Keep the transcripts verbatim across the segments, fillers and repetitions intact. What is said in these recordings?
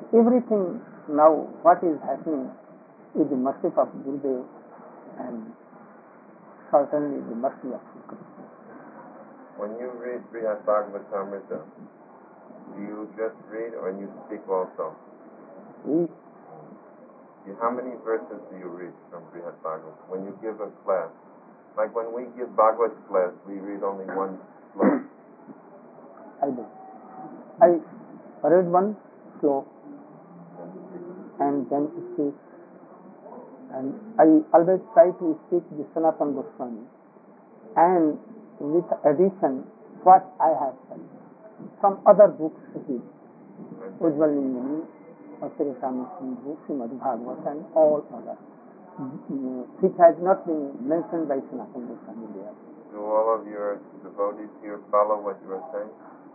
everything now what is happening is the mercy of Gurudev and certainly the mercy of Krishna. When you read Brihad Bhagavatamrita, do you just read or you speak also? We, How many verses do you read from Brihad Bhagavatam? When you give a class, like when we give Bhagavad class, we read only one sloka. I do. I read one sloka and then speak. And I always try to speak the Sanatana Goswami and with addition what I have said from other books, Ujjwal Nindini, Sri Ramakrishna books, Srimad Bhagavatam and all others, which has not been mentioned by Sanatana Goswami there. Do all of your devotees here follow what you are saying?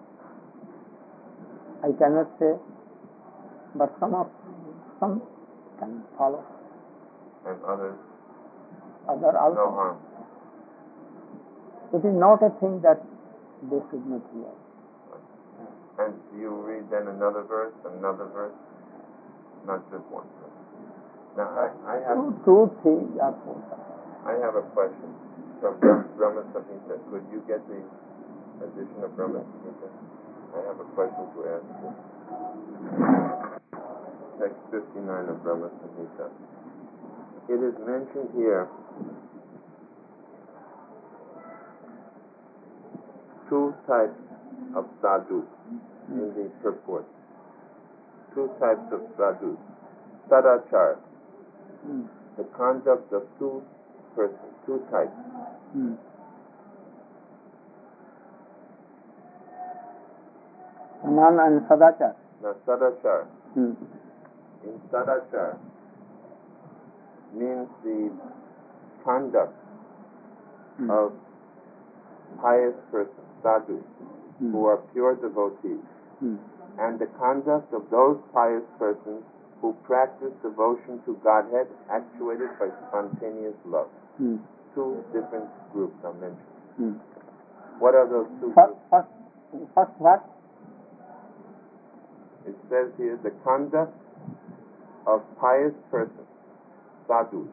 I cannot say, but some of some can follow. And others? Other also. No harm. It is not a thing that they should not hear. And do you read then another verse, another verse? Not just one verse. Now I, I have two, two, three, or four. I have a question from Brahma, Brahma Samhita. Could you get the edition of Brahma Samhita? I have a question to ask you. Text fifty-nine of Brahma Samhita. It is mentioned here two types of sadhu in the purport. Two types of sadhu. Sadachar, Mm. the conduct of two persons, two types. Mm. Nan and Sadachar. Now, sadachar, Mm. in sadachar, means the conduct Mm. of pious persons, sadhus, Mm. who are pure devotees, Mm. and the conduct of those pious persons who practice devotion to Godhead actuated by spontaneous love. Mm. Two different groups are mentioned. Mm. What are those two First, groups? first, first what? It says here the conduct of pious persons, sadhus.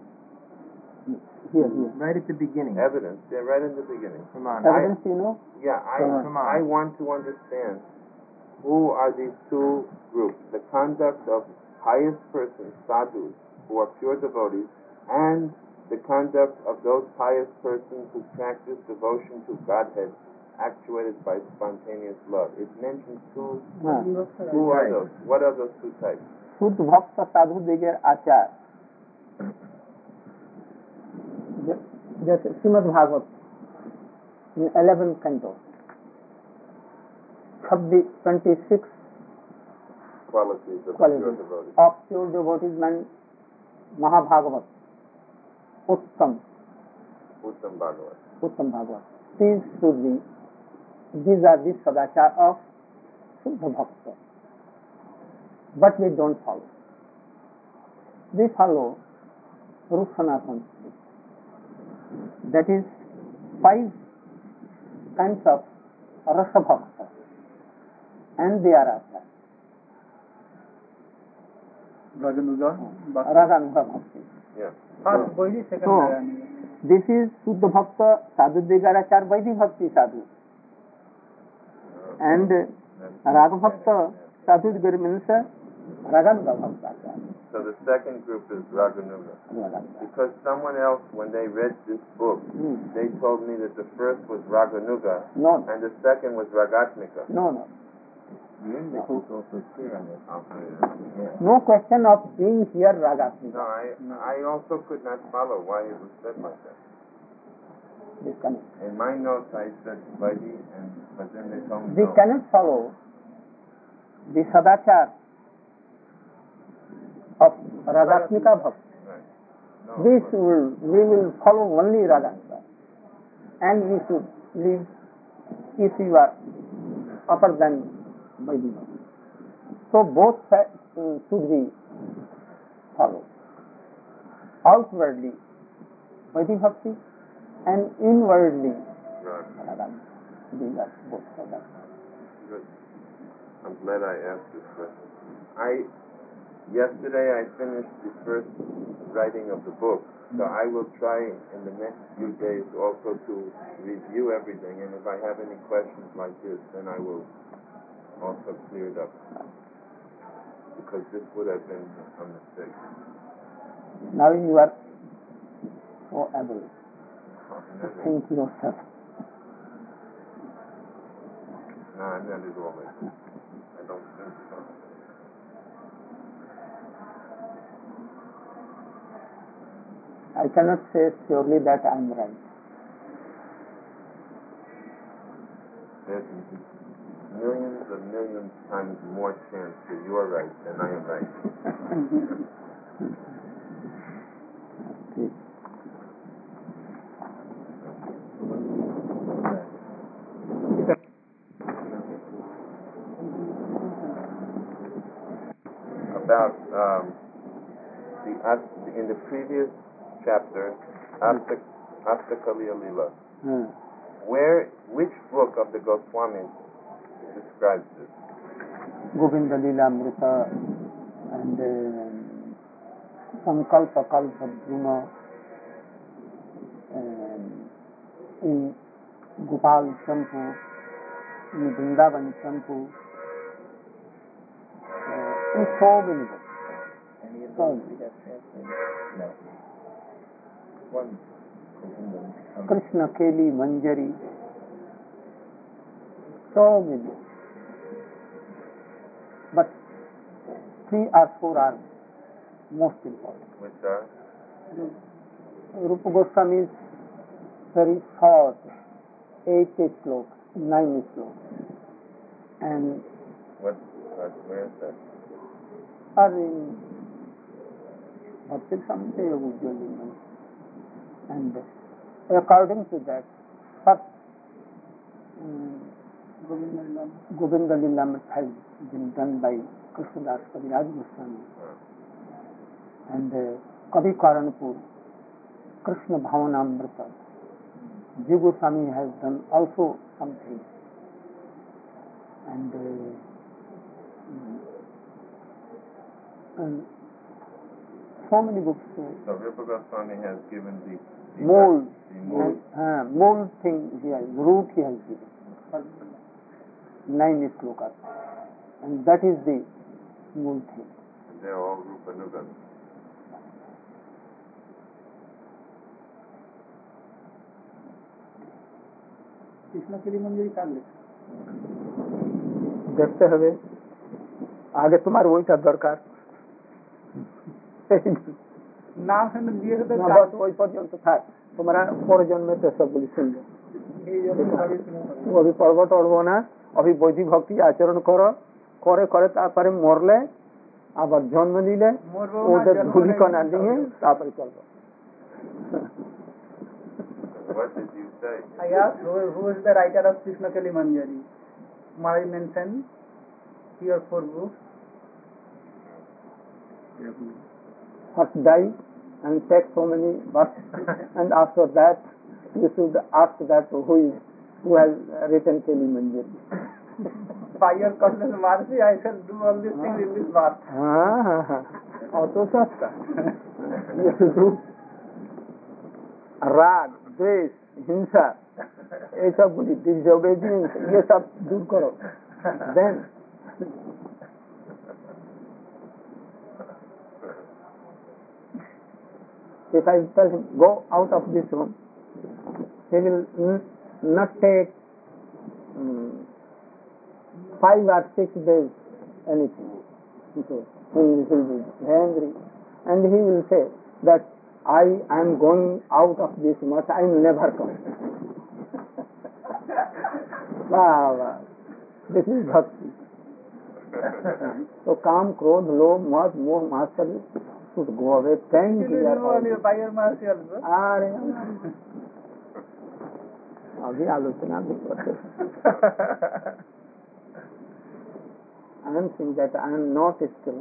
Here, here. Right at the beginning. Evidence, they're right in the beginning. Come on. Evidence, you know? Yeah, I, Come on. I want to understand who are these two groups. The conduct of pious persons, sadhus, who are pure devotees, and the conduct of those pious persons who practice devotion to Godhead actuated by spontaneous love. It mentions two. हाँ. Who are those? What are those two types? शुद्ध भक्त साधु दिगर आचार, जैसे Shrimad Bhagavat in eleventh canto, twenty-six Qualities of qualities pure devotees. of pure devotees meant Mahabhagavat, Uttam, Uttam Bhagavat. Uttam Bhagavat. These should be, these are the sadachar of Shuddha Bhakta. But we don't follow. We follow Rup Sanatana. That is five kinds of Rasa Bhakta. And they are after Raganuga. Raganuga Bhakti. Yeah. First Vaidhi, second So, Raganuga. this is Shuddha Bhakta, Sadhu Digarachar, Vaidhi Bhakti Sadhu. And Raga Bhakta, Sadhu Digar means Raganuga Bhakta. So the second group is Raganuga. Because someone else, when they read this book, Hmm. they told me that the first was Raganuga No, and the second was Ragatmika. no, no. The book also clear on this. No question of being here Ragatmika. No, I I also could not follow why it was said like that. This cannot. In my notes I said Vaidhi, and but then they told me We no. cannot follow the Sadachar of Ragatmika Bhakti. Right. No, We but- should, we will follow only Ragatmika. And we should live if you are upper than Vaidhi Bhakti. So both fa- uh, should be followed. Outwardly Vaidhi Bhakti and inwardly Right. Ragatmika. These are both Sadachar. Good. I'm glad I asked this question. I yesterday I finished the first writing of the book, so I will try in the next few days also to review everything, and if I have any questions like this, then I will also clear it up, because this would have been a mistake. Now you are so able to think yourself. No, I'm not at all like that. I don't think so. I cannot say surely that I am right. There's millions of millions times more chance that you are right than I am right. Okay. About um, the Ast- in the previous chapter, Asta Astakaliya Lila, Hmm. where which book of the Goswamis describes this? Govinda Lila Amrita and um, Sankalpa Kalpa Bruma, um, in Gopal Champu, in Vrindavan Champu, uh, in so many books. Any of So those many. we have translated? No. One. Krishna Keli Manjari, so many. But three or four are most important. Which are? Rupa Goswami's very short, eight sloka, nine sloka, and What? Uh, where is that? are in Bhakti Samjaya usually. And according to that, first um, Govinda Lilamrit has been done by Krishnadas Kaviraj Goswami. And uh, Kavi Karanpur, Krishna Bhavanamrita, Jiva Goswami has done also something. And, uh, and so many books. Uh, So Rupa Goswami has given the, the mold, the mold. uh, mold thing he has, root he has given. Nine slokas. And that is the mold thing. And they're all Rupa Nuga. Krishna কেলি মঞ্জুরি কার লেখা দেখতে হবে আগে তোমার ওইটা দরকার না দিয়ে ওই পর্যন্ত থাক তোমরা পরের জন্মে তো সবগুলি শুনবে অভি পর্ব টড়বো না অভি বৈদিক ভক্তি আচরণ করো করে করে তারপরে মরলে আবার জন্ম নিলে ওদের ধুলিকণা নিয়ে তারপরে চলবো What did you say? I asked who, who is the writer of Krishna Kali Manjari. Maharaj mentioned three or four books. First die and take so many verses and after that you should ask that who is who has written Kali Manjari. By your conscious mercy, I shall do all these things in this verse. অত সস্তা you should do রাগ দ্বেষ হিংসা এইসবগুলি ডিসঅবেডিয়েন্স ये सब दूर करो then if I tell him go out of this room he will n- not take um, five or six days anything so he will be angry and he will say that I am going out of this much, I will never come. Wow, wow. This is bhakti. So calm, krodh, lobh, mad, moh, matsarya should go away. Thank You you. know only by your mercy also. अरे अभी आलोचना भी करते I am saying that I am not still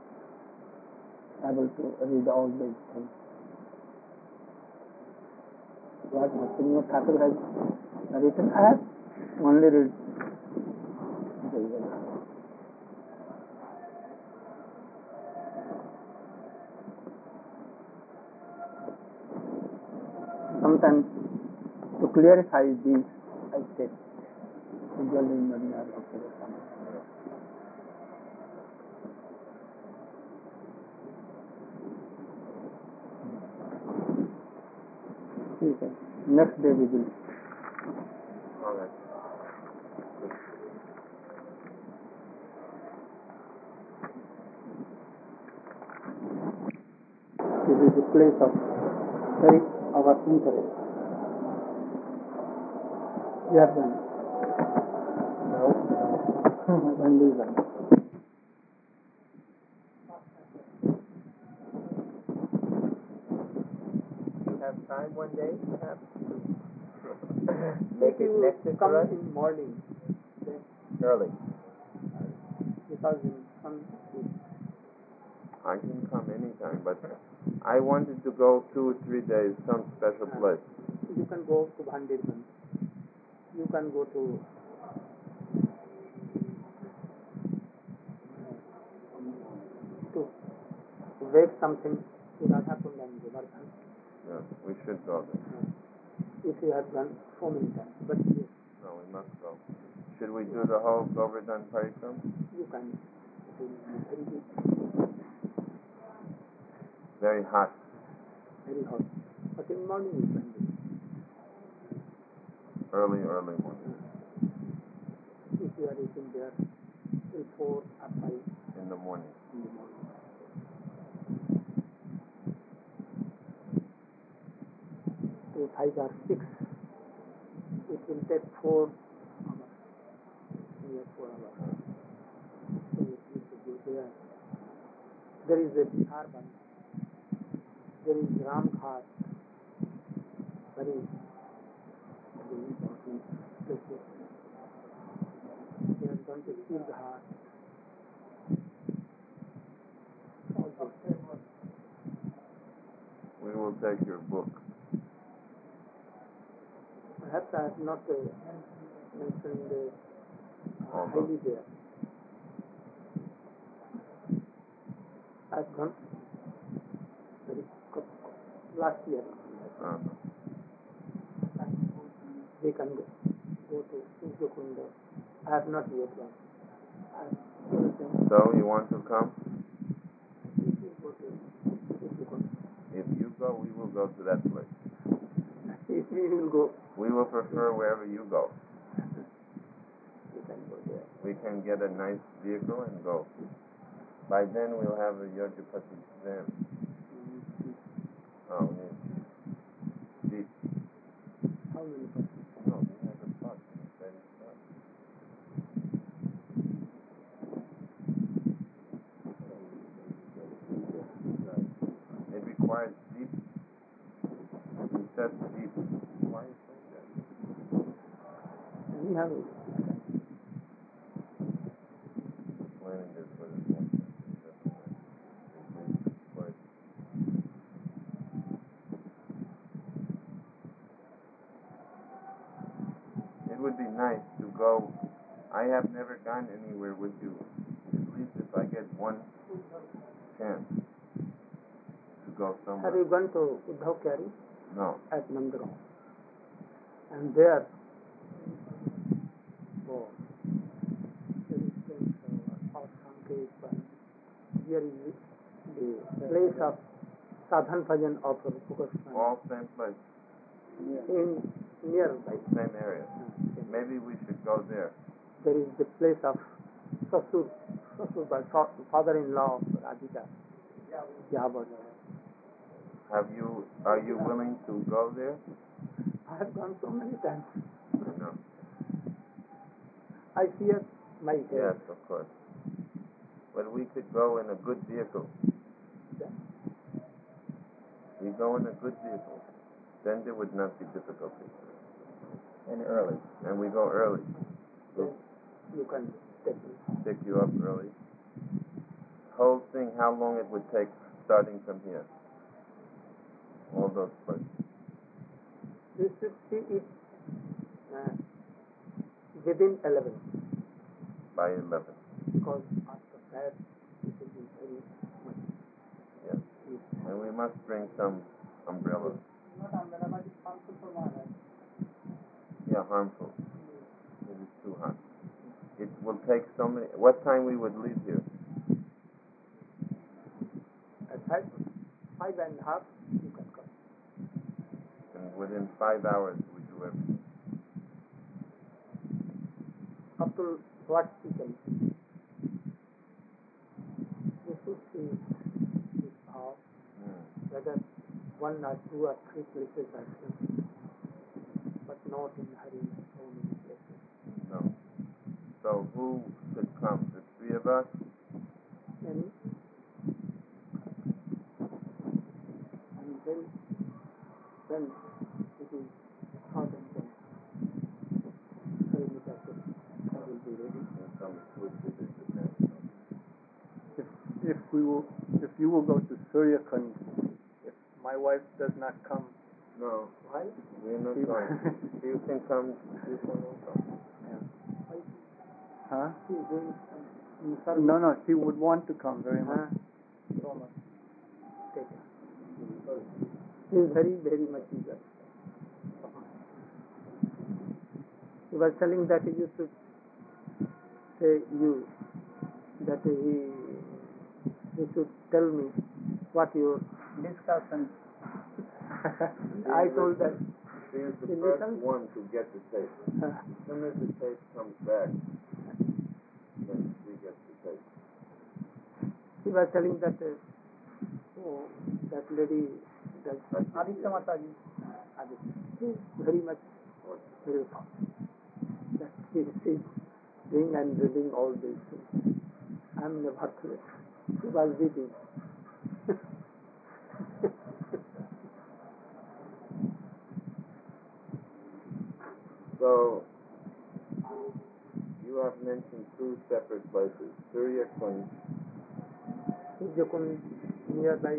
able to read all these things. What Bhaktivinoda Thakur has written, I have only read. and to clarify these, I said, usually ignoring our observation. ठीक है, next day we will. All right. This is the place of very our interest. We are done. Only one. You have time one day, perhaps, to make it nectar Come for us? in morning, Early. because in some I can come anytime, but I wanted to go two or three days, some special place. you can go to Bhandirban. You can go to to wake something to Radhakund and Govardhan. Yeah, we should go there. If you have done so many times, but yes, No, we must go. Should we do the whole Govardhan Parikram? you can. It will be very good, Very hot. very hot. But in morning you can do. Early, early morning. If you are reaching there till four or five In the morning. in the morning. Till five or six, it will take four hours. Near four hours. So you need to go there. There is a Bihar Bandh. There is Ram Ghat. Very, very important places. We have gone to Sir Ghat. All those things. We will take your book. Perhaps I have not uh, mentioned the uh, All highly there. I have gone very co- last year. Uh, We can go, go to Surjakunda. I have not yet gone. I have told them so, you want to come? if you go to Surjakunda. If you go, we will go to that place. If we will go, We will prefer wherever you go. we can go there. We can get a nice vehicle and go. By then we'll have a Yajapati van. Oh, yes. Jeep. How many persons? No, we have a bus. That is bus. It requires Jeep. It says Jeep. Why is that? We have Planning this for this one. It would be nice to go. I have never gone anywhere with you. At least if I get one chance to go Have somewhere. you gone to Uddhav Kyari No. at Nandagaon? And there, oh, there is place uh, of Sankhet, and here is the place of Sadhan Bhajan of Rupa Goswami All same place, in nearby. same area. Maybe we should go there. There is the place of Sasur, Sasur, by fa- father-in-law of Radhika, Javad. Have you? Are you willing to go there? I have gone so many times. No. I fear my Yes, head. of course. But we could go in a good vehicle. We go in a good vehicle. Then there would not be difficulty. And early. And we go early. Then you can take me. Pick you up early. Whole thing, how long it would take starting from here? All those places. You should see it uh, within eleven, By eleven. because after that it will be very much. Yes. And we must bring some umbrellas. Not umbrella, but it's Yeah, harmful. It is too hot. It will take so many. What time we would leave here? At five, five and a half, you can come. And within five hours we do everything. Up to what we can see. We should see this how, Hmm. whether one or two or three places are seen, but not in hurry, so many places. No. So who could come? The three of us? And, and then, then it is thought and then Harimita will be ready. And some food to visit them. If if we will, if you will go to Surya Kund, if my wife does not come, No, Why? we're not She- going. You can come. You can come. Why huh? she is doing some service? No, no, she would want to come very much. Huh? So much. Take her. He is very, very much eager. He was telling that you should say you, that he, he should tell me what your Discussion. I told that. She is the She first listens. one to get the tape. Uh, As soon as the tape comes back, then she gets the tape. he was telling that uh, oh, that lady, that Aditya Mataji. she is very much very that she is doing and reading all these things. I am never clear. She was reading. So, you have mentioned two separate places, Surya Kund. Surjakund nearby.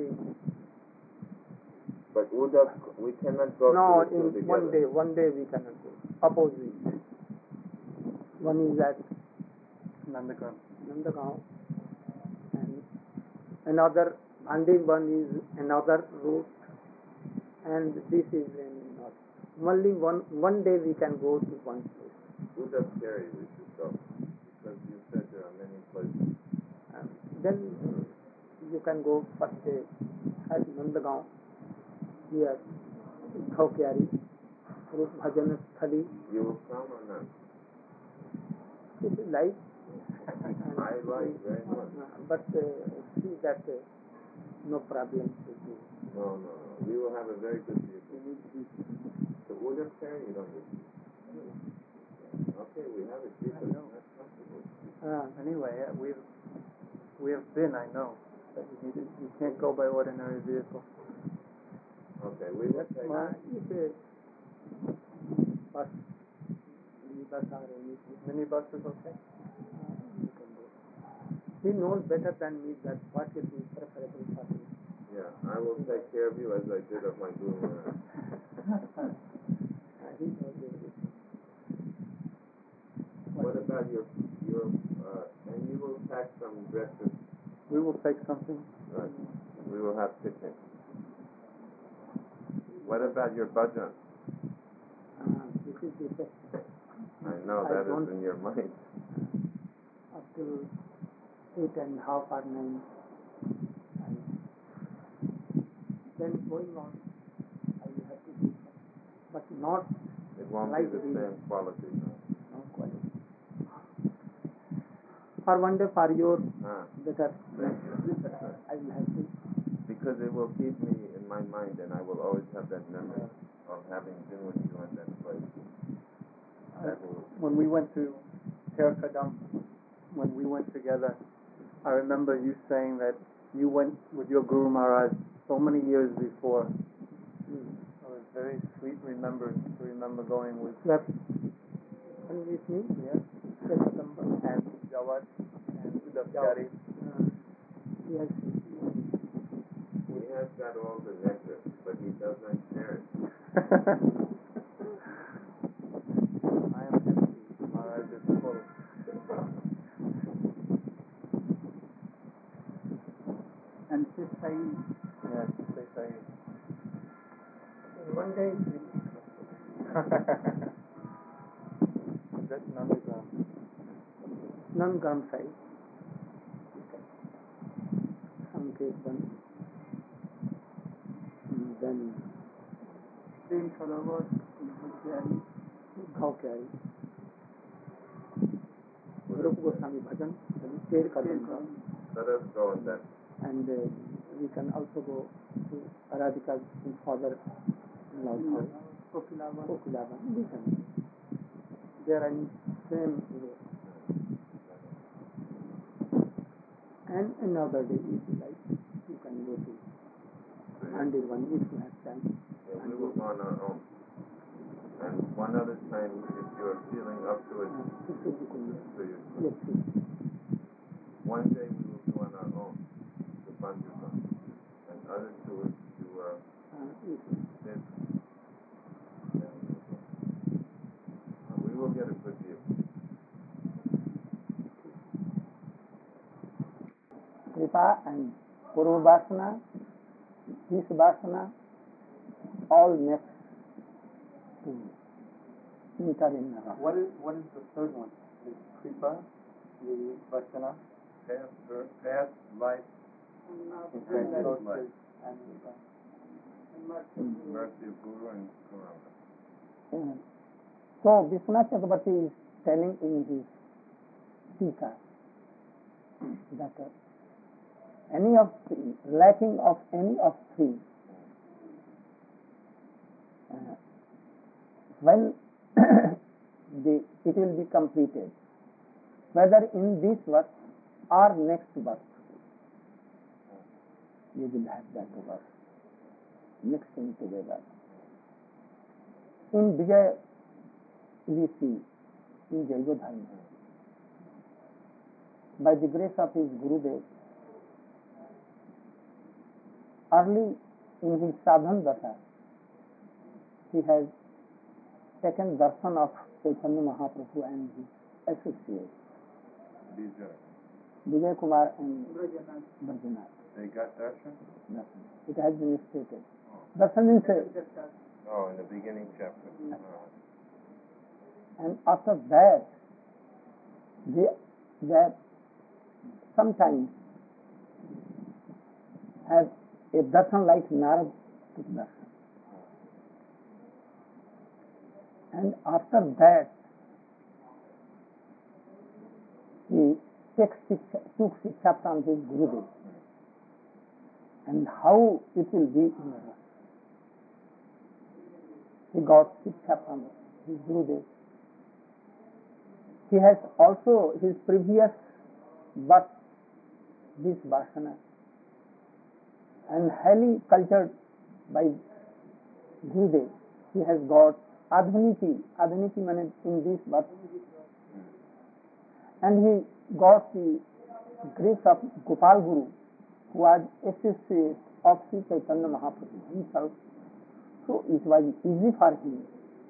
But Udak, we cannot go No, to the two in together. one day, one day we cannot go. Opposite. One is at Nandagram. Nandagaon and another, Bhandir one is another route and this is in north. Only one, one day we can go to one place. Udak Kerry we should go. Because you said there are many places. Um, then you can go first day at Nandagaon, here, Khaukyari, Rup Bhajan Sthali. You will come or not? It is like. I like very much. Uh, but uh, see that uh, no problem with you. No, no, no. We will have a very good view. The Udak Kerry, you don't need to. Okay, we have a jeep, but it's not comfortable. Uh, Anyway, uh, we've we have been. I know, but you need to, you can't go by ordinary vehicle. Okay, we will take uh, if a bus, bus or anything, Minibus is okay. uh, you can go. He knows better than me that what will be preferable for him. Yeah, I will take care of you as I did of my Guru Maharaj. Uh, he knows everything. What about your, your, uh, and you will pack some dresses, We will take something. right? We will have picnic. What about your bhajan? Uh, this is the best. I know I that don't- is in your mind. Up to eight and a half or nine. And then going on, I will have to do some. But not It won't Like be the the- same quality. No. no quality. For one day, for your Ah, better, thank you. I will have to. Because it will keep me in my mind and I will always have that memory of having been with you in that place. That will, When we went to Terkadam, when we went together, I remember you saying that you went with your Guru Maharaj so many years before. Hmm. It was very sweet remember to remember going with You have and with me, yeah, September. and Jawad and Udapchari. Uh, yes. he has got all the nectar, but he does not share it. I am empty. Maharaj is full. And this I Yes, they say. One day it will be. Nandagram. non-gram size. Sankirtan. And then Prem Sarovar, Bhajyari. Ghaukari. Rupa Goswami Bhajan, Ter Kadamka. Let us go on that. And uh, we can also go to Aradhika's father in-law house, Kokilavan. Kokilavan. We can. They are in same way. And another day, if you like, you can go to Andirvan if you have time. Yeah, we will go on our own. And one other time, if you're feeling up to it, Uh, it should be cool. so you, Yes, yes. one day we will do on our own the Bandhuban, and others do it to uh, Uh, yes. this. Uh, we will get a good view. Kripa and Purva Vasana, this Vasana, all next to enter in the What is what is the third one? The Kripa, the Vasana, past, er, past life, and present life, and mercy of Guru and Karama. Uh, So Vishwanath Chakrabarti is telling in his Tika that uh, any of three, lacking of any of three, uh, when the, it will be completed, whether in this birth or next birth, you will have that birth mixing together. In Vijay, we see in Jaiva Dharma, by the grace of his Gurudev, early in his sadhan dasha, he has taken darshan of Chaitanya Mahaprabhu and his associates, Vijay. Vijay Kumar and Brajanath. Brajanath. They got darshan? Darshan. It has been stated. Darshan is a, Just as Oh, in the beginning chapter. Yes. Oh. and after that, they, they sometimes have a darshan like Narad took darshan. And after that, he takes shiksha, took shiksha from his Gurudev. And how it will be in the rasa. He got shiksha from his Gurudev. He has also his previous birth, this Vasana, and highly cultured by Gurudev. He has got Adhuniki, Adhuniki means in this birth. And he got the grace of Gopal Guru, who was associate of Sri Chaitanya Mahaprabhu himself. So it was easy for him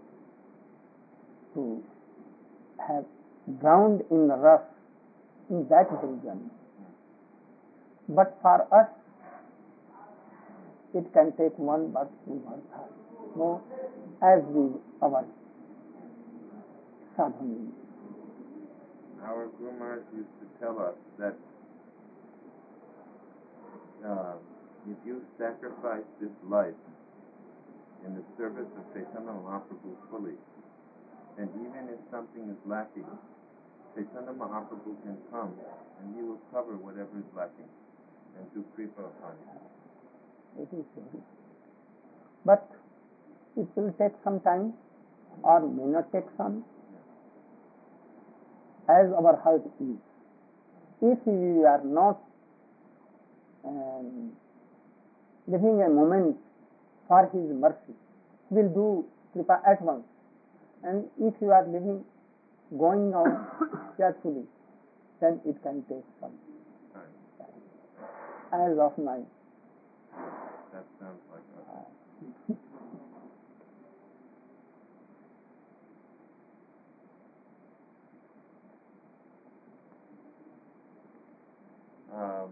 to have drowned in the rush in that very journey. But for us, it can take one birth, two births, no, as we our sadhana. Our Guru Maharaj used to tell us that uh, if you sacrifice this life in the service of Chaitanya Mahaprabhu fully, then even if something is lacking, Chaitanya Mahaprabhu can come and he will cover whatever is lacking and do kripa upon you. It is so. But it will take some time or may not take some, as our heart is. If we are not um, living a moment for his mercy, he will do kripa at once. And if you are living, going on carefully, then it can take some time. As of now. That sounds like us. Um,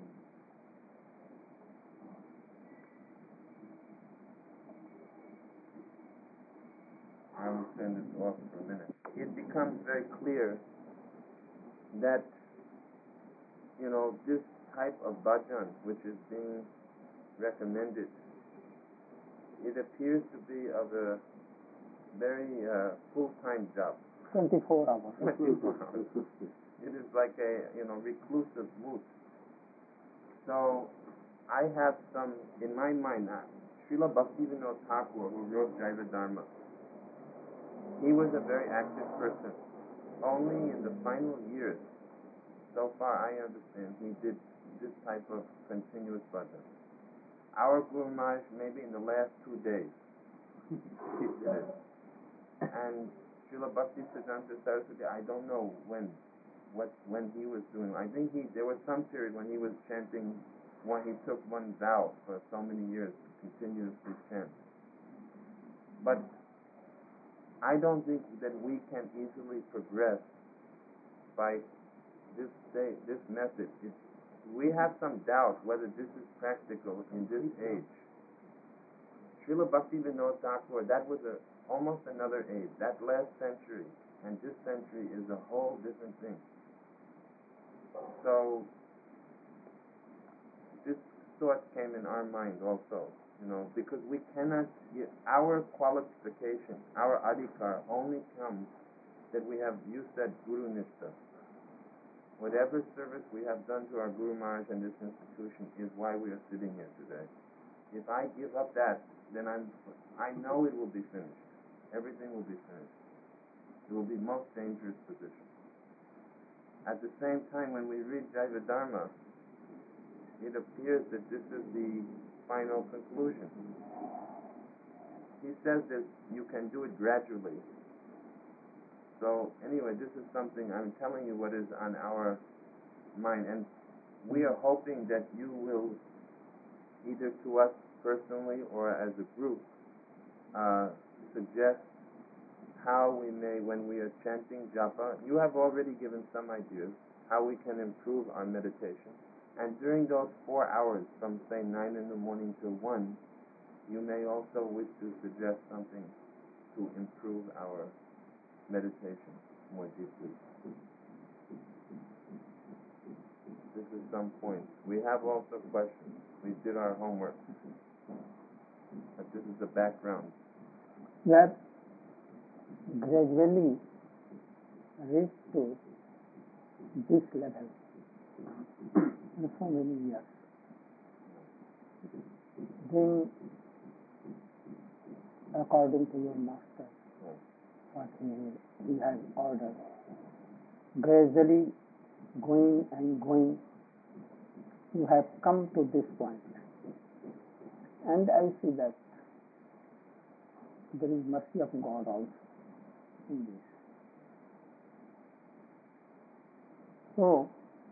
I will send this off for a minute. It becomes very clear that, you know, this type of bhajan which is being recommended, it appears to be of a very uh, full-time job. twenty-four hours. twenty-four hours. It is like a, you know, reclusive mood. So I have some, in my mind, uh, Srila Bhaktivinoda Thakur, who wrote Jaiva Dharma, he was a very active person. Only in the final years, so far I understand, he did this type of continuous bhajan. Our Guru Maharaj, maybe in the last two days, he did it. And Srila Bhakti Siddhanta Saraswati, I don't know when, what when he was doing. I think he there was some period when he was chanting, when he took one vow for so many years to continuously chant. But I don't think that we can easily progress by this day, this method. It, we have some doubt whether this is practical in this age. Srila Bhaktivinoda Thakur, that was a, almost another age. That last century and this century is a whole different thing. So this thought came in our mind also, you know, because we cannot, our qualification, our adhikar only comes that we have, you said, Guru Nishta. Whatever service we have done to our Guru Maharaj and this institution is why we are sitting here today. If I give up that, then I'm, I know it will be finished. Everything will be finished. It will be most dangerous position. At the same time, when we read Jaiva Dharma, it appears that this is the final conclusion. He says that you can do it gradually. So anyway, this is something, I'm telling you what is on our mind, and we are hoping that you will, either to us personally or as a group, uh, suggest how we may, when we are chanting japa, you have already given some ideas, how we can improve our meditation. And during those four hours, from say nine in the morning till one, you may also wish to suggest something to improve our meditation more deeply. This is some point. We have also questions. We did our homework. But this is the background. That gradually reach to this level in so many years. Doing according to your master, what he, he has ordered. Gradually going and going, you have come to this point. And I see that there is mercy of God also in this. So,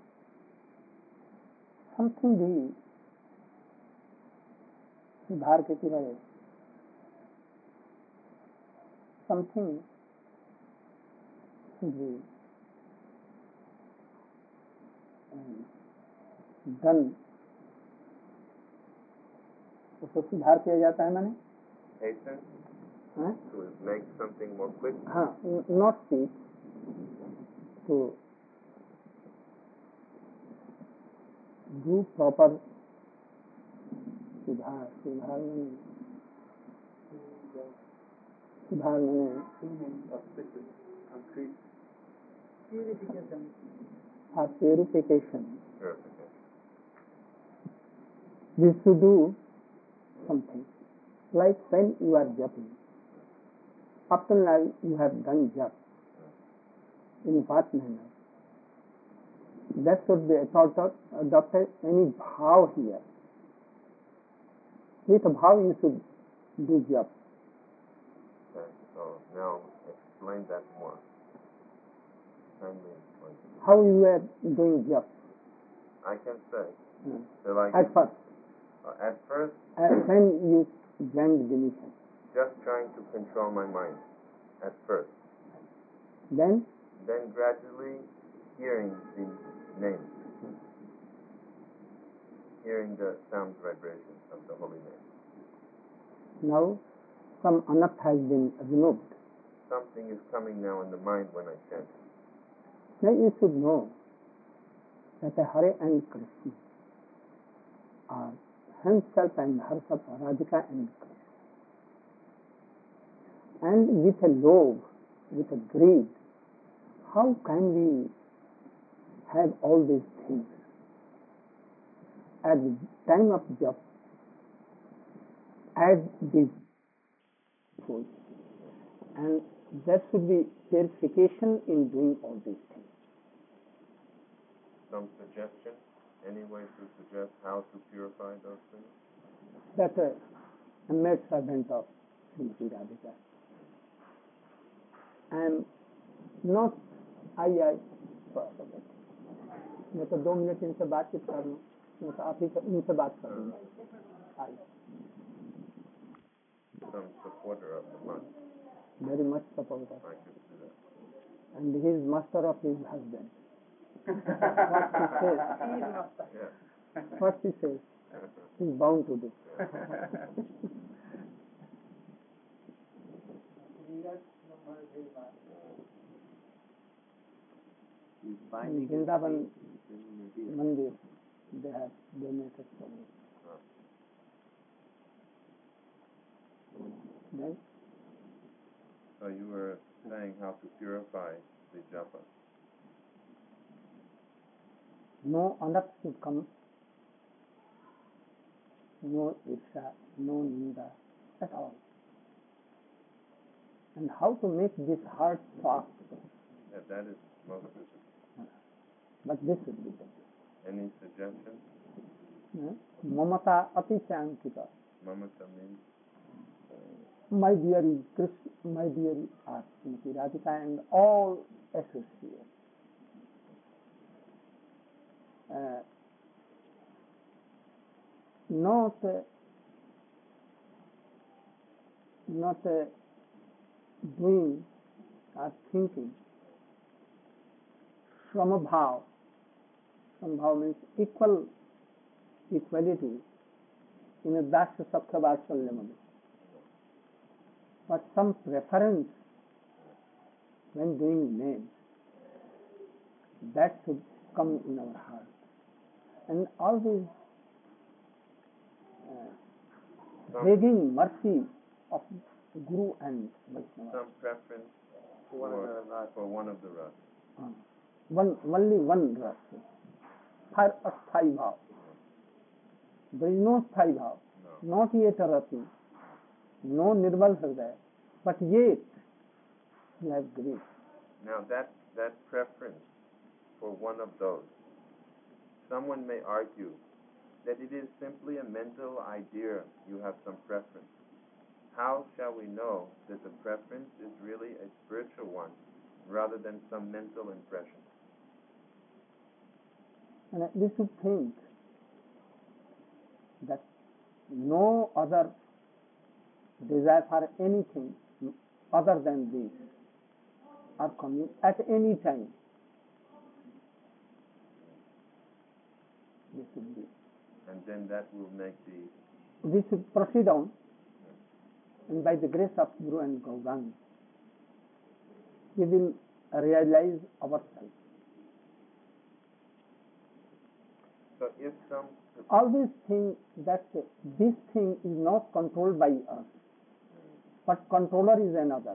something भी सुधार के की वजह something should be um, done. उसको सुधार किया जाता है मैंने Hasten हाँ to make something more quick. हाँ not speak to do proper सुधार सुधार मैंने सुधार मैंने Purification. हाँ purification. Purification. We should do something like when you are japping. Up till now you have done jap. In what manner? That should be adopted, adopted any bhav here. With a bhav you should do jap. Okay, so now explain that more. Kindly explain. How you are doing jap? I can say. Hmm. So like At first, uh, at first, and when you join the mission, just trying to control my mind. At first. then Then gradually hearing the name. Hearing the sound vibrations of the holy name. now some anath has been removed. something is coming now in the mind when I chant. Now you should know that Hare and Krishna are himself and herself, Radhika and Krishna. And with a love, with a greed, how can we have all these things? At the time of jap, add these food, and there should be purification in doing all these things. Some suggestion? Any way to suggest how to purify those things? That uh, a maid servant of Srimati Radhika. I am not आई आई मैं तो दो minute इनसे बातचीत कर लूँ, मैं तो आप ही इनसे बात कर लूँगा. आई Some supporter of the month. very much supporter, I could see that. and he is master of his husband. What he says, Yeah. what he says, he is bound to do. In Vrindavan Mandir, they have donated for me. Then, So you were saying how to purify the japa. no anak should come, no isha, no ninda at all. And how to make this heart soft, Yeah, that is most difficult. but this should be done. Any suggestions? Hmm? Mamata ati chankita. Mamata means My dear Krishna, my dear are Srimati Radhika and all associates. Uh, not uh, not uh, doing or thinking Sramabhav. Sramabhav means equal equality in a Dasya Sakya Vatsalyam. But some preference when doing names, that should come in our heart. And always uh, some, begging mercy of Guru and Vaishnava. some preference For one for, of the Rasas. for one of the ras. Uh, one, only one rasa. For asthai bhav. There is no sthai bhav, No. not yet a rati, no nirmal hridaya, but yet you have grief. Now that that preference for one of those, someone may argue that it is simply a mental idea. You have some preference. How shall we know that the preference is really a spiritual one rather than some mental impression? And we should think that no other desire for anything other than this are coming at any time. This should be. And then that will make the We should proceed on, and by the grace of Guru and Gauranga, we will realize ourselves. so if some Always think that this thing is not controlled by us, but controller is another.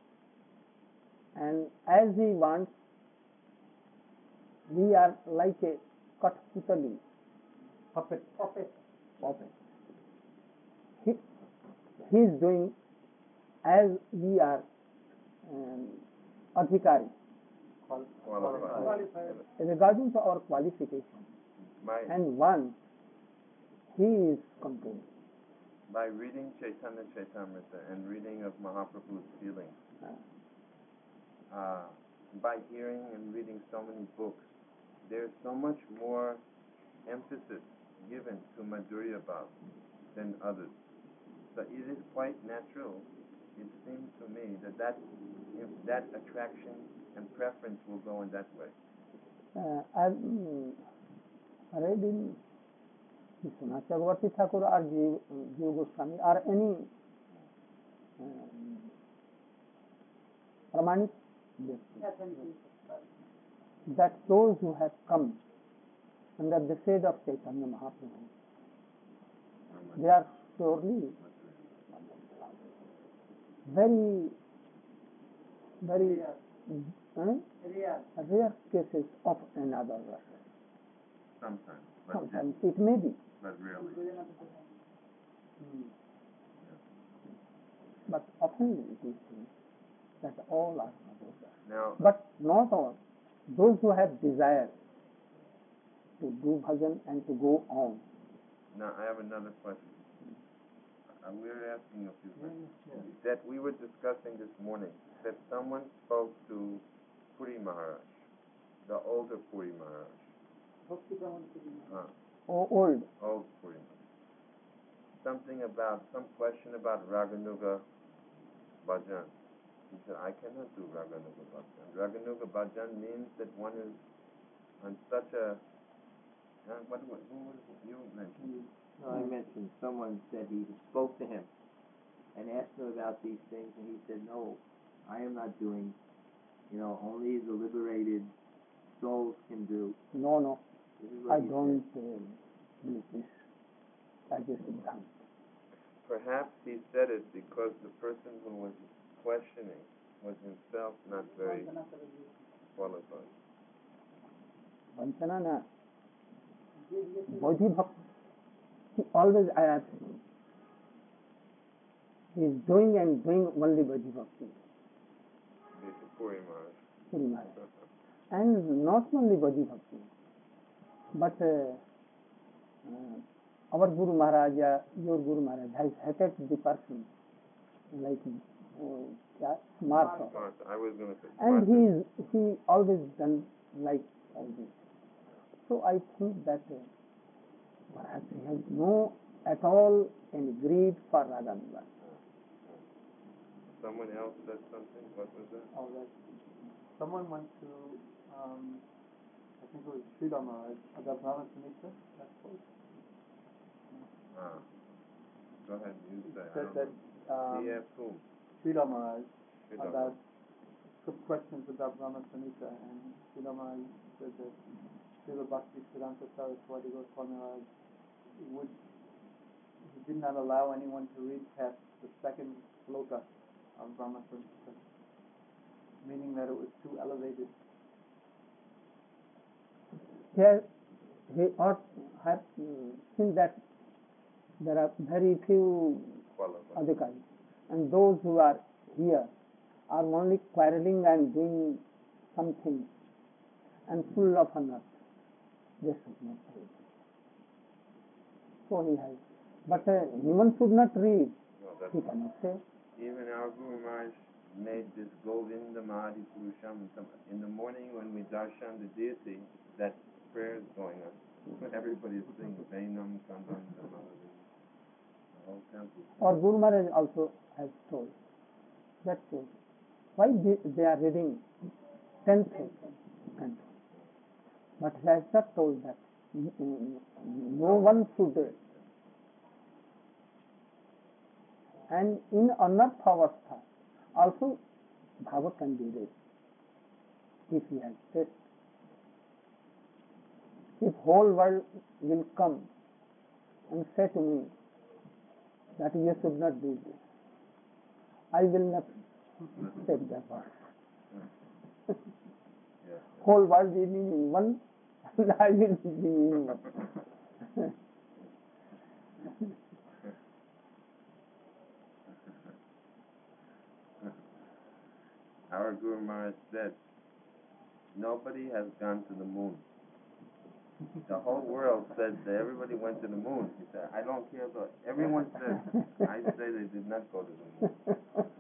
And as he wants, we are like a Kathputali, puppet, puppet, puppet. He, he is doing as we are um, adhikari, qualified. regarding to our qualification. By, And once he is controlled. by reading Chaitanya Chaitamrita and reading of Mahaprabhu's feelings, uh, by hearing and reading so many books, there's so much more emphasis given to Madhurya Bhav than others. So it is quite natural, it seems to me, that that, if that attraction and preference will go in that way. Uh, as um, read in Vishwanath Chakravarti Thakur or Jiva Goswami or any um, Pramanic, yes, that those who have come under the shade of Chaitanya Mahaprabhu, they are surely very, very uh, rare cases of another verse. Sometimes, but, Sometimes it may be, but rarely. but often it is seen that all are Madhura. Now, But not all. Those who have desire to do bhajan and to go on. now I have another question. Uh, we were asking a few questions. That we were discussing this morning that someone spoke to Puri Maharaj, the older Puri Maharaj. Uh, O- old. old Puri Maharaj. Something about, some question about Raganuga Bhajan. He said, I cannot do Raganuga Bhajan. Raganuga Bhajan means that one is on such a, uh, what, what, who was it? You mentioned? No, I mentioned someone said he spoke to him and asked him about these things, and he said, no, I am not doing, you know, only the liberated souls can do. No, no. This is what I he don't said. uh, believe this as a Siddhant. Perhaps he said it because the person who was questioning was himself not very qualified. Vanchana na. Bodhi Bhakti. He always, I have seen, he is doing and doing only Bodhi Bhakti. This is Puri Maharaj. Puri Maharaj. And not only Bodhi Bhakti, but uh, uh, our Guru Maharaj, uh, your Guru Maharaj has hated the person like uh, yeah, Martha. Martha. I was going to say And Martha. he is, he always done like all this. So I think that uh, perhaps he has no at all any greed for Radhanuga. Someone else said something. What was that? Oh, that someone went to, um, I think it was Sridhar Maharaj, about Brahma Samhita, that's what Ah. Go ahead. You say. I said don't that know. um, He asked whom? Sridhar Maharaj Sridhar. about some questions about Brahma Samhita, and Sridhar Maharaj said that Srila Bhakti Siddhanta Saraswati Goswami Maharaj would, he did not allow anyone to read past the second sloka of Brahma Samhita, meaning that it was too elevated. Here, he ought have uh, seen that there are very few Qualified. adhikaris, and those who are here are only quarreling and doing something and full of honor. They should not read. So he has. But uh, one should not read. No, that's He cannot say. even our Guru Maharaj made this Govinda Mahadi Purusham. In the morning when we darshan the deity, that prayer is going on. Everybody is singing Vainam Kandam Samadhi. The whole temple. Or Guru Maharaj also has told that uh, why they, they are reading tenth canto. But he has not told that mm, mm, no one should. uh, And in anartha avastha also bhava can be read if he has taste. If whole world will come and say to me that you should not do this, I will not take that word. Yeah. Whole world is in one, and I will be in one. Our Guru Maharaj said, nobody has gone to the moon. The whole world said that everybody went to the moon. He said, I don't care about, everyone says, I say they did not go to the moon.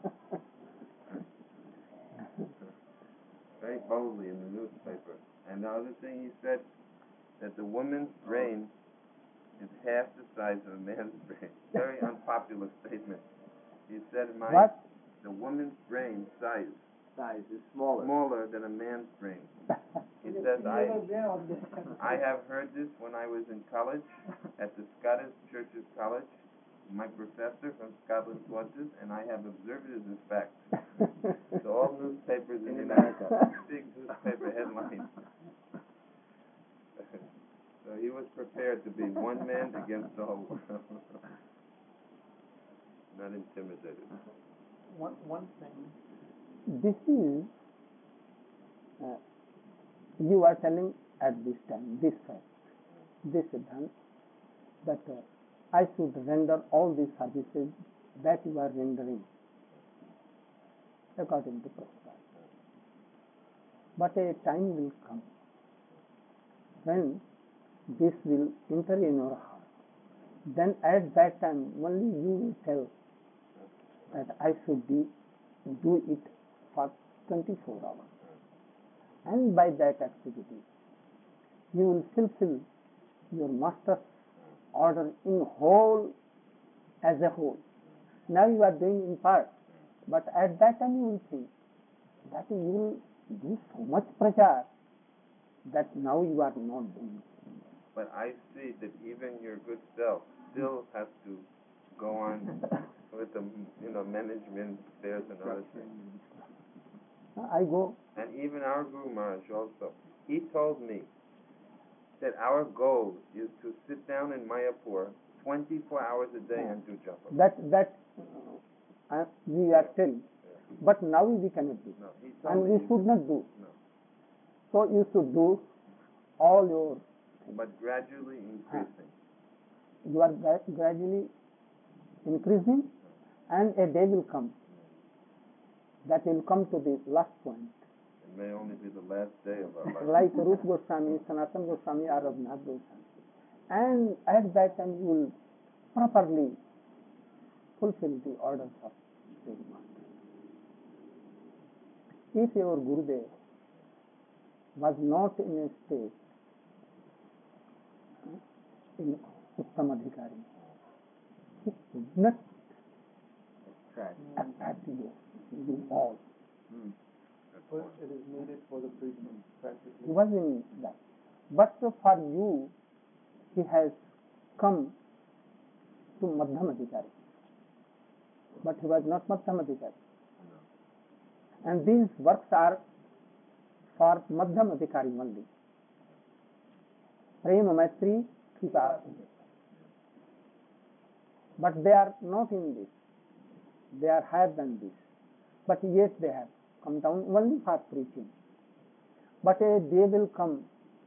Very boldly in the newspaper. And the other thing he said, that the woman's brain is half the size of a man's brain. Very unpopular statement. He said, my, What? the woman's brain size Size is smaller. smaller than a man's brain. He says, I, I have heard this when I was in college, at the Scottish Churches College. my professor from Scotland taught this, and I have observed it as a fact. So all newspapers in, In America, America. big newspaper headlines. So he was prepared to be one man against the whole world. Not intimidated. One one thing. This is, uh, you are telling at this time, this fact, this Siddhant, that uh, I should render all these services that you are rendering according to Prabhupada. But a time will come when this will enter in your heart. Then at that time only you will tell that I should be do it for twenty-four hours. And by that activity, you will fulfill your master's order in whole, as a whole. Now you are doing in part, but at that time you will think that you will do so much prajar that now you are not doing. But I see that even your good self still has to go on with the, you know, management affairs and other things. I go. And even our Guru Maharaj also, he told me that our goal is to sit down in Mayapur twenty-four hours a day and do japa. That that uh, we are telling, but now we cannot do, No, he told and me we you- should not do. No. So you should do all your. But gradually increasing. You are gra- gradually increasing, and a day will come that will come to the last point. It may only be the last day of our life. Like Rupa Goswami, Sanatana Goswami, or Raghunath Goswami. And at that time you will properly fulfill the orders of the Master. If your Gurudev was not in a state in Uttam Adhikari, he could not Track. attract you, you all. Mm. But it is needed for the preaching, He practically. was in that. But for you, he has come to Madhyam Adhikari. But he was not Madhyam Adhikari. And these works are for Madhyam Adhikari only. Prema Maitri Kripa. But they are not in this. They are higher than this. But yet they have come down only for preaching. But a day will come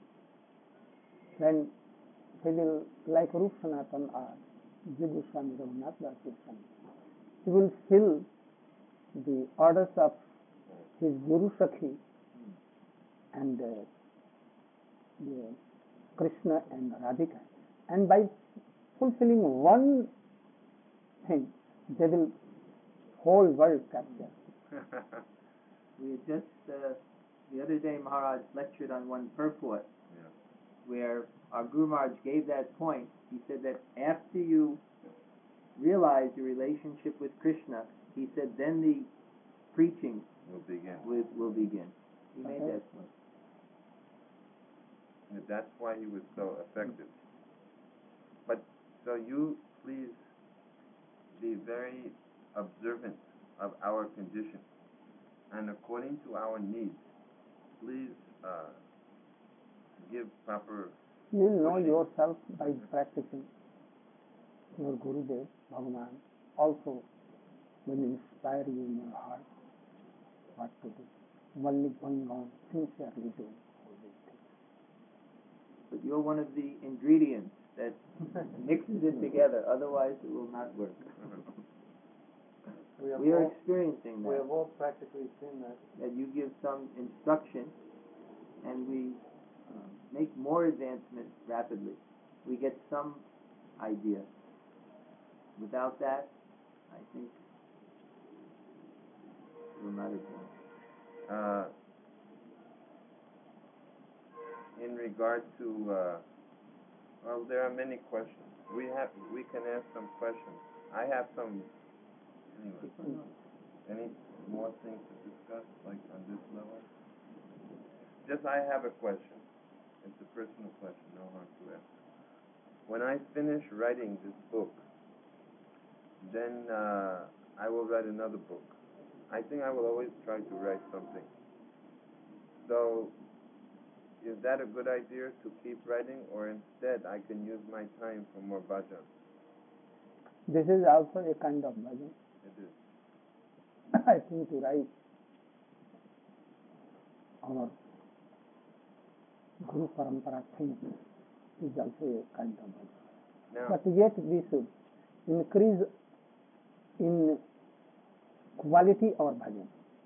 when he will, like Rup Sanatan or Jiva Goswami, Raghunath Das Goswami, he will fill the orders of his Guru Sakhi and uh, the Krishna and Radhika. And by fulfilling one thing, they will whole world capture. We had just, uh, the other day Maharaj lectured on one purport Yeah. where our Guru Maharaj gave that point. He said that after you realize your relationship with Krishna, he said then the preaching We'll begin. will, will begin. He made Okay. that point. And that's why he was so effective. But so you please be very observant of our condition, and according to our needs, please uh, give proper. You will know pushing. yourself by practicing. Your Gurudev, Bhagavan, also will inspire you in your heart what to do. Only going on sincerely doing all these things. But you're one of the ingredients that mixes it together, otherwise it will not work. We have, We are all, experiencing we that, have all practically seen that. that you give some instruction and we uh, make more advancement rapidly. We get some idea. Without that, I think we'll not advance. Uh, in regard to, uh, well, there are many questions. We have, we can ask some questions. I have some. Anyway, any more things to discuss, like on this level? Just, I have a question. It's a personal question. No harm to ask. When I finish writing this book, then uh, I will write another book. I think I will always try to write something. So, is that a good idea to keep writing, or instead I can use my time for more bhajan? This is also a kind of bhajan. It is. I think to write our Guru Parampara things is also a kind of bhajan. Now, But yet we should increase in quality our bhajan.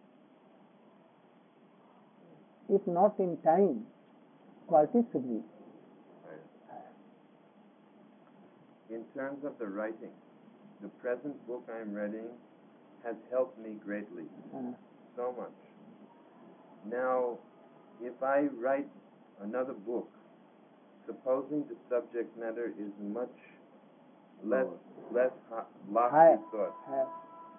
If not in time, quality should be. in terms of the writing, the present book I am writing has helped me greatly, Uh, so much. Now, if I write another book, supposing the subject matter is much less less ho- lofty higher, thought. higher.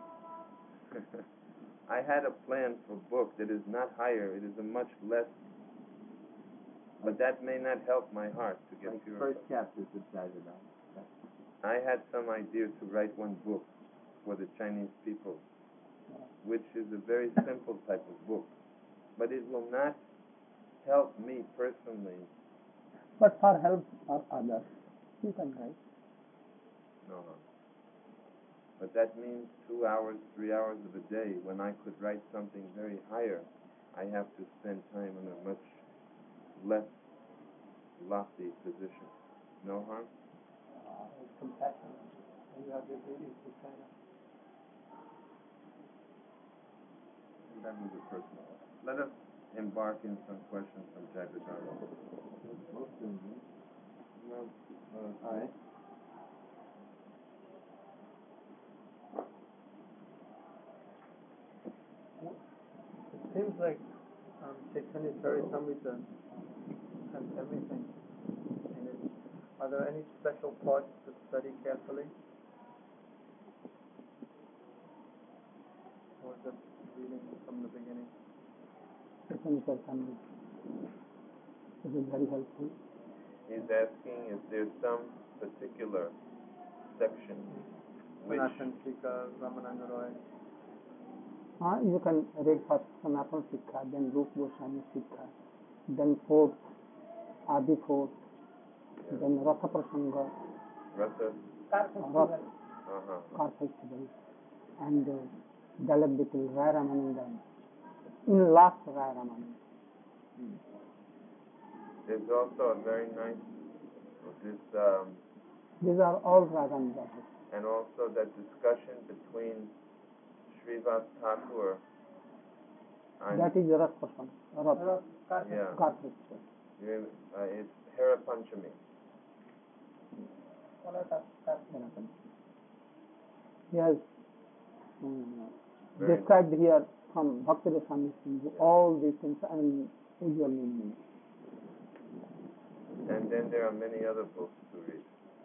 I had a plan for a book that is not higher, it is a much less, but that may not help my heart to get Like pure. first chapters of Jaivedanta. I had some idea to write one book for the Chinese people, which is a very simple type of book, but it will not help me personally. But for help or others, you can write. No, no. But that means two hours, three hours of a day. When I could write something very higher, I have to spend time in a much less lofty position. No harm? Uh, compassion. And you have your duties to China. And that was a personal. Let us embark in some questions from Jaivedanta. Most of them. No, uh, All right. It seems like um, Chaitanya Charitamrita has everything in it. Are there any special parts to study carefully? Or just reading from the beginning? Chaitanya Charitamrita. It is very helpful. he's asking if there's some particular section which Sanatan Tika, Ramananda Roy. Uh, you can read first Sanatan Sikha, then Rup Goswami Sikha, then fourth, Adi fourth, yeah, then Ratha Prasanga, Rasa, Rath uh-huh. Car Festival, and uh, Dalit Bitul, Rai Ramanandan. In last Rai Ramanandan. There's also a very nice this um, These are all Rai Ramanandan. and also that discussion between Srivas Thakur and That is Ras Prasanga, Rath yeah, Car Festival. you- uh, it's Hera Panchami. He has um, Very described here from Bhakti Rasami Sindhu all these things and usual meaning. And then there are many other books to read.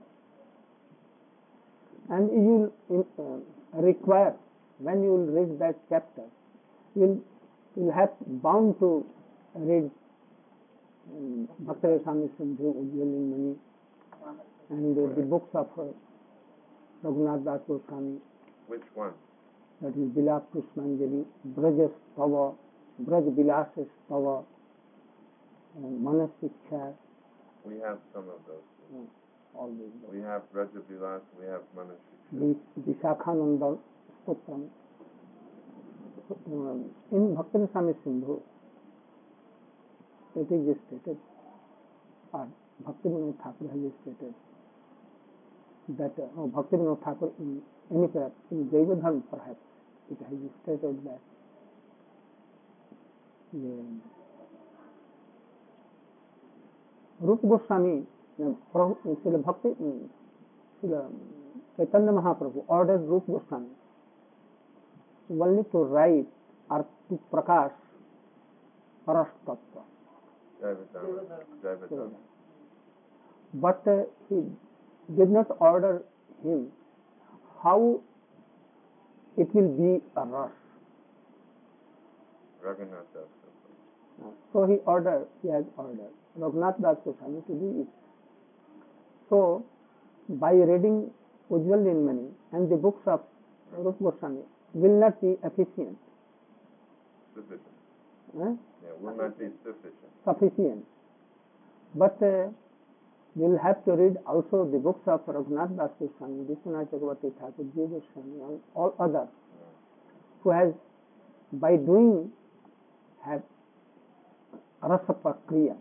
And you will uh, require, when you will read that chapter, you will have bound to read um, Bhakti Rasami Sindhu, Ujjwalin Mani, and uh, the books of uh, Raghunath Das Goswami, Which one? that is Bilap Pushpanjali, Brajas Stava, Braj Bilases Stava, Manas Siksha, We have some of those. uh, all these books. We have Raja Vilas, we have Manashik. The Vishakhananda Stotram. Um, in Bhakti Rasami Sindhu, it is stated, or Bhakti Vinod Thakur has stated, that uh, oh, Bhakti Vinod Thakur in any perhaps in Jaivadhan perhaps it has stated that um, Rupa Goswami, um, Prabhu, Srila Bhakti, um, Srila Chaitanya Mahaprabhu ordered Rupa Goswami only to write or to prakash Ras Tattva. Jaivedanta. Jaivedanta. But uh, he did not order him how it will be a rush. Raghunath Das. So he ordered, he has ordered Raghunath Das Goswami to do it. So by reading usually in many, and the books of Rupa Goswami will not be efficient, Sufficient. eh? Yeah, will not be sufficient. sufficient. But uh, you will have to read also the books of Raghunath Das Goswami, Vishwanath Chakravarti Thakur, Jiva Goswami, and all others who has, by doing, have rasa prakriya,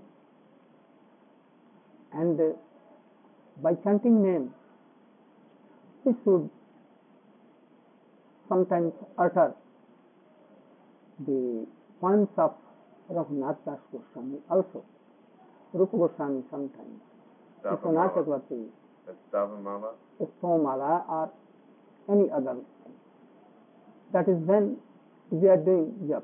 and uh, by chanting name, we should sometimes utter the poems of Raghunath Das Goswami also, Rupa Goswami sometimes, Vishwanath Chakravarti, That's Stavamala. Stomala, or any other thing. That is when we are doing jap.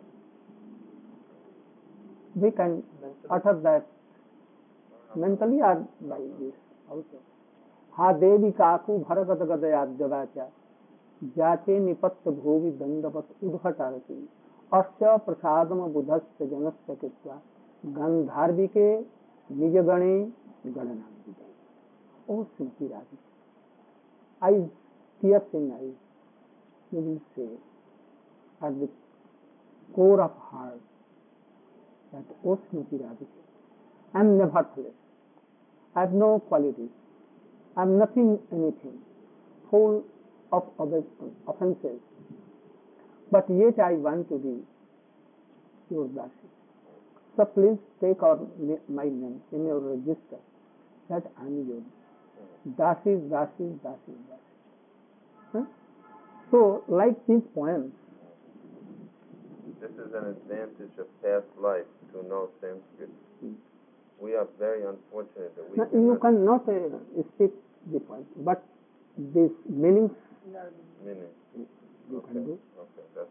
We can utter that mentally or by this also. Ha devi kaku bharagat gadayadjavacha jache nipatta bhovi dandavat udhatarati asya prasadam buddhasya janasya kitva gandharvike nijagane gadanam vidai. Oh Srimati Radhika, eyes, tears in eyes, you will say at the core of heart that, oh Srimati Radhika, I am nevertheless, I have no qualities, I am nothing, anything, full of offenses, but yet I want to be your Dasi. So please take our, my name in your register that I am your Dasi, Dasi, Dasi, Dasi. Huh? So, like these poems, This is an advantage of past life to know Sanskrit. We are very unfortunate that we now, you cannot cannot uh, speak the poems, but these meanings meaning. you Okay. can do. Okay, that's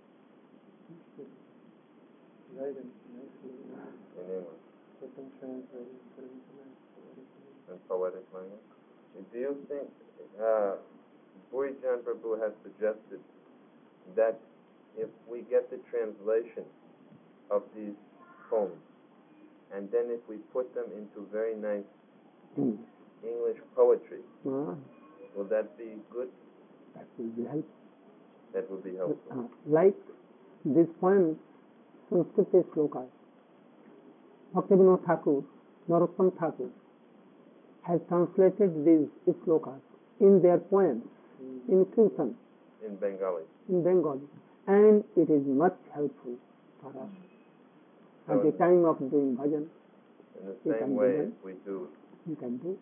good. Right, and nicely, In English put them translated, put them into nice. and poetic language. Do you think uh, Puri Chan Prabhu has suggested that if we get the translation of these poems, and then if we put them into very nice Hmm. English poetry, Ah, will that be good? that will be helpful. That would be helpful. Uh, like these poems, Sanskrit slokas, Bhaktivinoda Thakur, Narottam Thakur has translated these slokas in their poems, in Kirtan, In Bengali. in Bengali, and it is much helpful for us at the time of doing bhajan. In the You same can way do as we do. You can do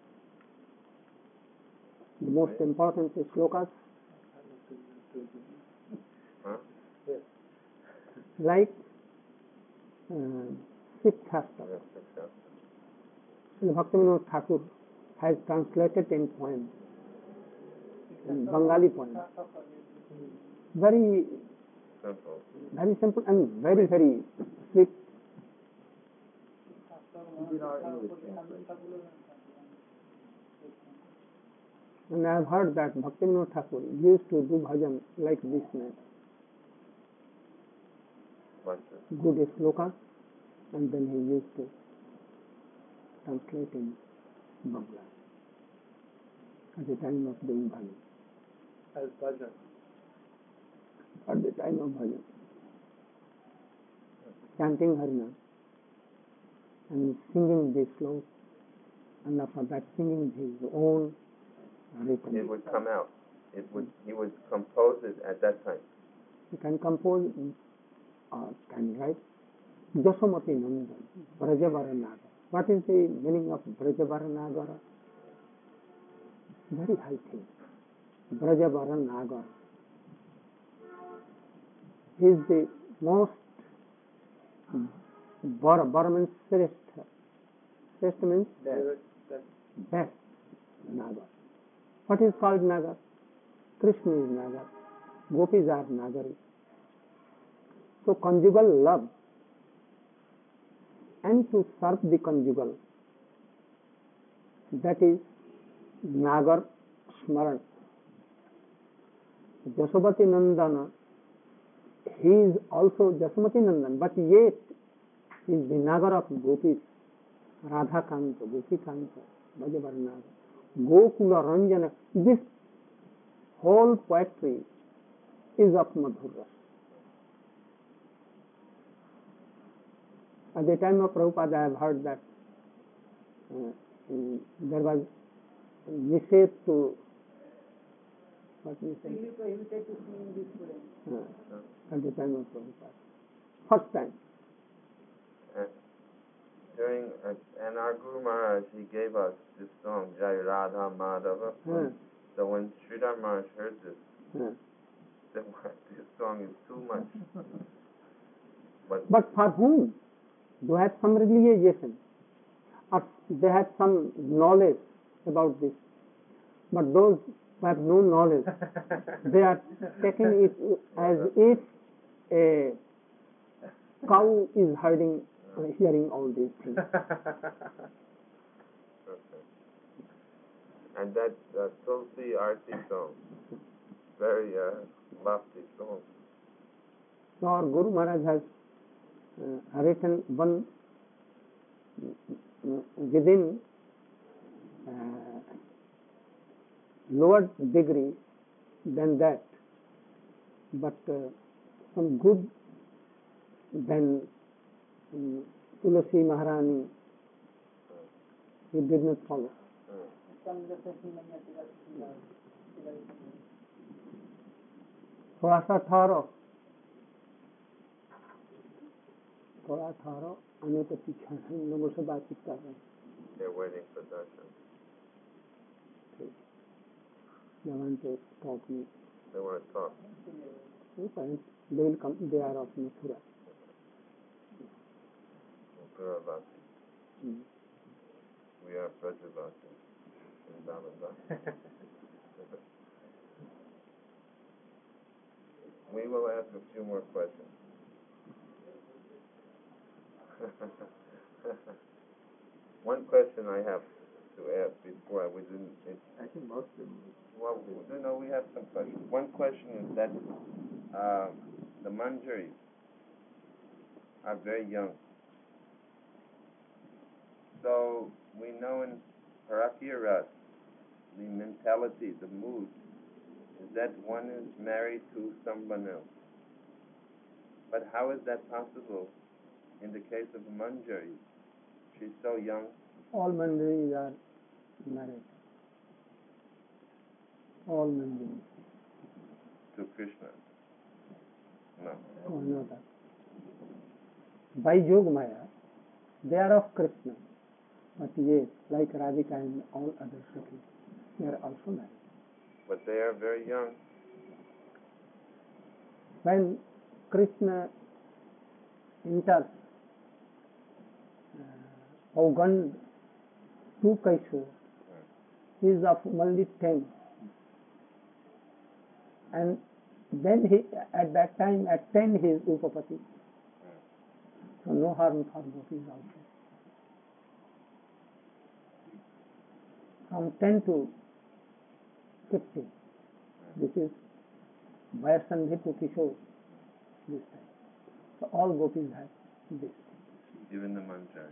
the most important slokas, Huh? like uh, Sikh Shastra. Yes, exactly. Bhaktivinoda Thakur has translated in poems, in Bengali poems, very Simple. very simple and very very sweet. Did our English translation. And I have heard that Bhaktivinoda Thakur used to do bhajan like this man, Like this. good slokas, and then he used to translate in Bangla at the time of doing bhajan. As bhajan. At the time of bhajan, chanting Harinam and singing this sloka, and after that singing his own written. It would come out. It would. He would compose it at that time. He can compose, uh, can write Jasomati Nandan, Brajavaranagar. What is the meaning of Brajavaranagar? Very high thing. Brajavaranagar is the most Bar Barman Srestha. Srestha means That best Nagar. What is called Nagar? Krishna is Nagar. Gopis are Nagari. So conjugal love and to serve the conjugal, that is Nagar Smaran. Jasomati Nandana, he is also Jasomati Nandan, but yet is the Nagar of Gopis, Radha Kanta, Gopi Kanta, Brajavaranagar. Gokula Ranjana. This whole poetry is of Madhur Rasa. At the time of Prabhupada, I have heard that uh, mm, there was Nished to what we say He prohibited to see in this student. uh, at the time of Prabhupada. First time. And during, uh, and our Guru Maharaj, he gave us this song, Jai Radha Madhava. Uh, So when Sridhar Maharaj heard this, uh. he said, "What, this song is too much." But, But for whom? They have some realization, or they have some knowledge about this. But those who have no knowledge, they are taking it as if a cow is herding, uh, hearing all these things. Okay. And that uh, Tulsi Arti song, very uh, lofty song. So our Guru Maharaj has uh, written one uh, within uh, lower degree than that, but uh, some good than um, Tulasi Maharani, he did not follow. थोड़ा सा ठहरो थोड़ा ठहरो आने तो पीछे हम लोगों से बातचीत कर रहे हैं. They're waiting for darshan. They want to talk me. They want to talk. They will come. They are of Mathura. Mathura-vasi. Hmm. We are Brajavasi. Vrindavan-vasi. We will ask a few more questions. One question I have to ask before we didn't. It, I think most of them. well, you know, we have some questions. One question is that uh, the Manjaris are very young. So we know in Parakya Ras, the mentality, the mood, is that one is married to someone else. But how is that possible in the case of Manjari? She's so young. All Manjaris are married. All Manjaris. To Krishna? No. Oh, no, that. By Yog Maya, they are of Krishna. But yes, like Radhika and all other Sakhis, they are also married. But they are very young. When Krishna enters uh, Augand to Kaishur, he is of only ten. And then he, at that time, at ten, he is Upapati. So no harm for gopis also. From ten to fifteen, this is Vaisandhi to Kishore, this time. So all gopis have this. Even the Manjari.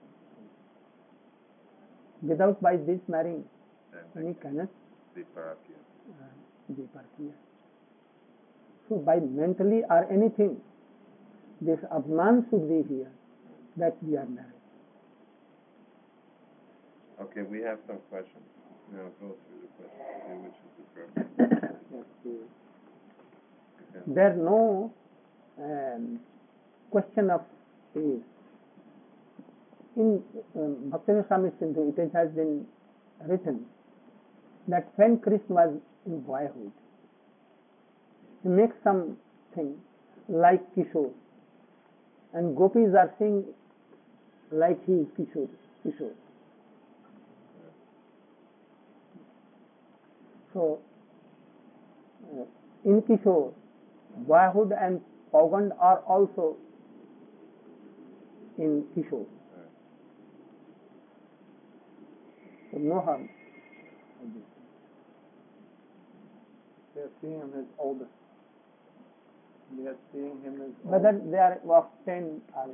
Without by this marrying, Then he cannot the Parakya. uh, be Parkiya. So by mentally or anything, this Abman should be here, that we are married. Okay, we have some questions. Now go through the questions. See which is the first. There no um, question of age. In um, Bhaktivinoda Swami Sindhu, it has been written that when Krishna was in boyhood, he makes something like Kishore, and gopis are saying like he is Kishore. Kishore. So, uh, in Kishore, boyhood and Paugand are also in Kishore. So no harm. They are seeing him as older. They are seeing him as Whether older. they are of ten or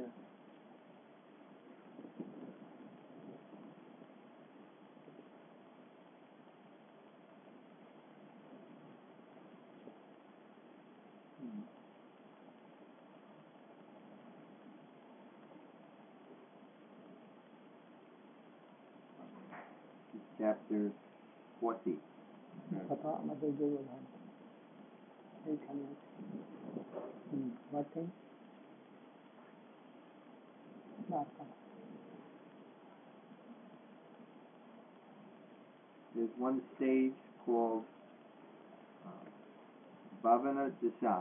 is chapter forty. Tata আমাদের যে উদাহরণ এইখানে হুম, what thing? না, না। There's one stage called uh, Bhavana Dasha.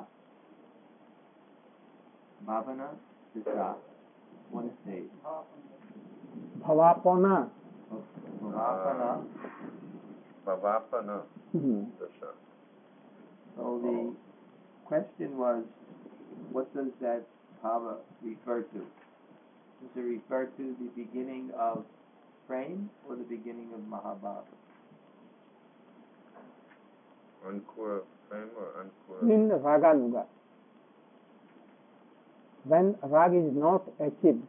Bhavana Dasha. One stage. ভাবাপনা of Bhavana. Bhavapana hmm, Dasha. So the question was, what does that bhava refer to? Does it refer to the beginning of frame or the beginning of Mahabharata? Ankura frame or Ankura? in raganuga. When rag is not achieved,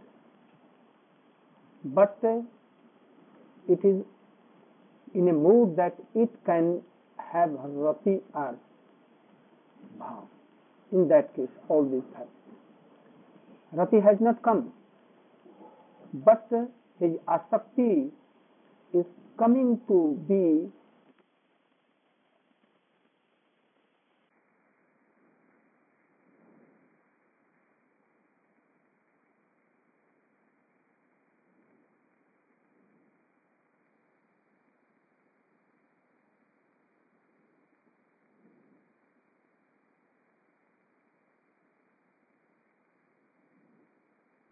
but uh, it is in a mood that it can have rati or bhav. In that case, all these have. Rati has not come, but uh, his asakti is coming to be